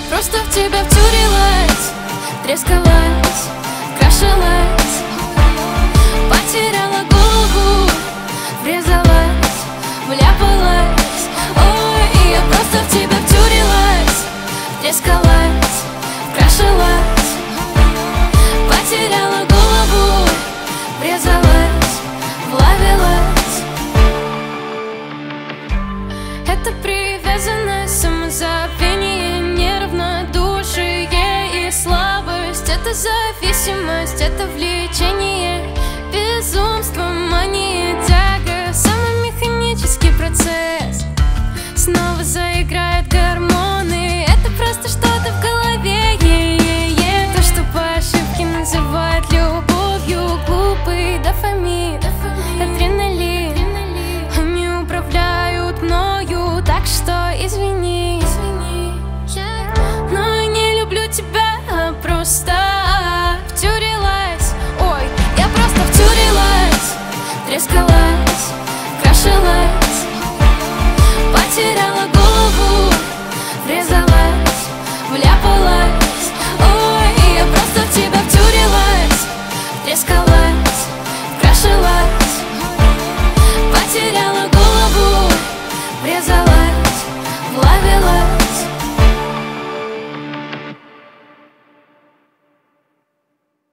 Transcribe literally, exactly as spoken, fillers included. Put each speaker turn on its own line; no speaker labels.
просто в тебя втюрилась, трескалась, крашилась, потеряла голову, врезалась, вляпалась. Ой, я просто в тебя втюрилась, трескалась, крашилась, потеряла голову, врезалась, влавилась. Это привязанность, самозабвение, неравнодушие и слабость. Это зависимость, это влечение, безумство, мания, тяга, самый механический процесс. Снова заиграть